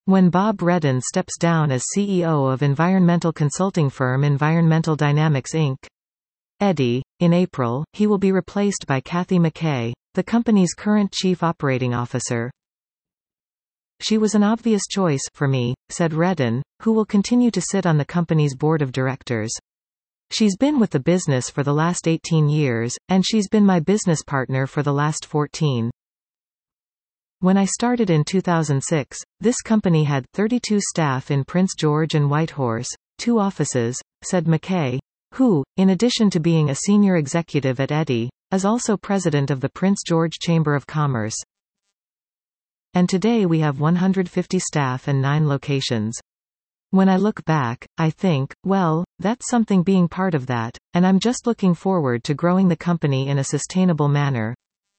When Bob Redden steps down as CEO of environmental consulting firm Environmental Dynamics Inc. Eddy, in April, he will be replaced by Kathy McKay, the company's current chief operating officer. She was an obvious choice for me, said Redden, who will continue to sit on the company's board of directors. She's been with the business for the last 18 years, and she's been my business partner for the last 14. When I started in 2006, this company had 32 staff in Prince George and Whitehorse, 2 offices, said McKay, who, in addition to being a senior executive at Eddy, is also president of the Prince George Chamber of Commerce. And today we have 150 staff and 9 locations. When I look back, I think, well, that's something being part of that, and I'm just looking forward to growing the company in a sustainable manner.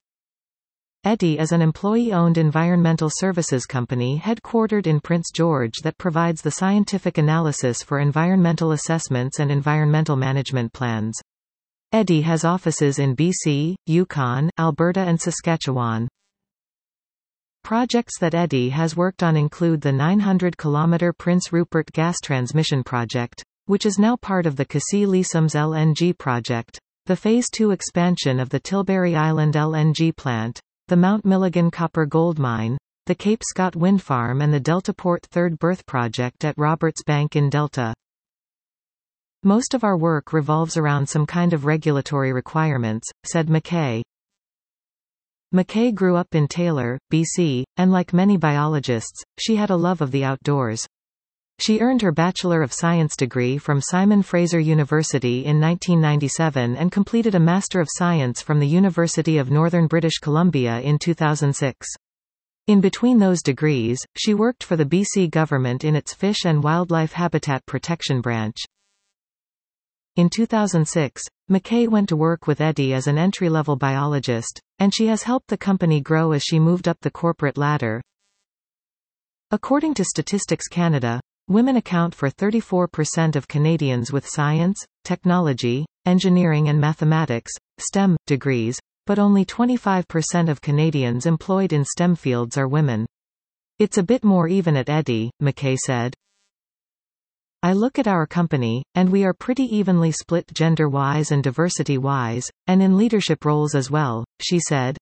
Eddy is an employee-owned environmental services company headquartered in Prince George that provides the scientific analysis for environmental assessments and environmental management plans. Eddy has offices in BC, Yukon, Alberta and Saskatchewan. Projects that Eddy has worked on include the 900-kilometre Prince Rupert gas transmission project, which is now part of the Cassis-Leesoms LNG project, the Phase 2 expansion of the Tilbury Island LNG plant, the Mount Milligan copper gold mine, the Cape Scott wind farm and the Deltaport Third Berth project at Roberts Bank in Delta. Most of our work revolves around some kind of regulatory requirements, said McKay. McKay grew up in Taylor, BC, and like many biologists, she had a love of the outdoors. She earned her Bachelor of Science degree from Simon Fraser University in 1997 and completed a Master of Science from the University of Northern British Columbia in 2006. In between those degrees, she worked for the BC government in its Fish and Wildlife Habitat Protection branch. In 2006, McKay went to work with Eddy as an entry-level biologist, and she has helped the company grow as she moved up the corporate ladder. According to Statistics Canada, women account for 34% of Canadians with science, technology, engineering and mathematics (STEM) degrees, but only 25% of Canadians employed in STEM fields are women. It's a bit more even at Eddy, McKay said. I look at our company, and we are pretty evenly split gender-wise and diversity-wise, and in leadership roles as well, she said.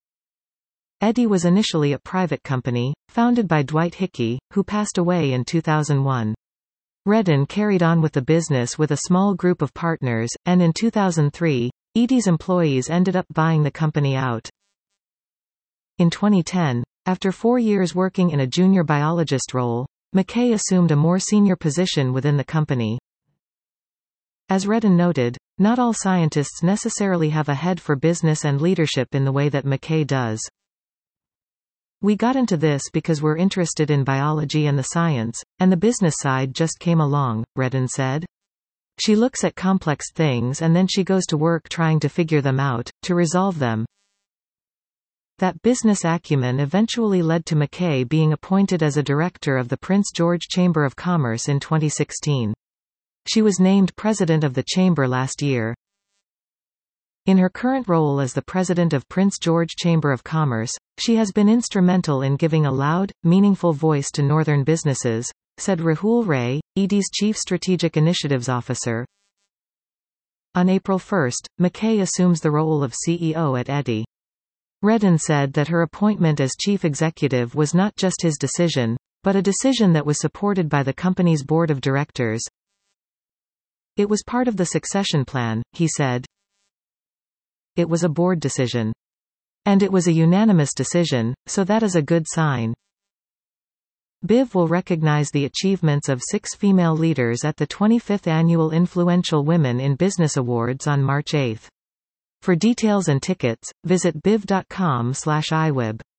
Eddy was initially a private company, founded by Dwight Hickey, who passed away in 2001. Redden carried on with the business with a small group of partners, and in 2003, Eddy's employees ended up buying the company out. In 2010, after 4 years working in a junior biologist role, McKay assumed a more senior position within the company. As Redden noted, not all scientists necessarily have a head for business and leadership in the way that McKay does. We got into this because we're interested in biology and the science, and the business side just came along, Redden said. She looks at complex things and then she goes to work trying to figure them out, to resolve them. That business acumen eventually led to McKay being appointed as a director of the Prince George Chamber of Commerce in 2016. She was named president of the chamber last year. In her current role as the president of Prince George Chamber of Commerce, she has been instrumental in giving a loud, meaningful voice to northern businesses, said Rahul Ray, Eddy's Chief Strategic Initiatives Officer. On April 1, McKay assumes the role of CEO at Eddy. Redden said that her appointment as chief executive was not just his decision, but a decision that was supported by the company's board of directors. It was part of the succession plan, he said. It was a board decision. And it was a unanimous decision, so that is a good sign. BIV will recognize the achievements of 6 female leaders at the 25th Annual Influential Women in Business Awards on March 8. For details and tickets, visit biv.com/iweb.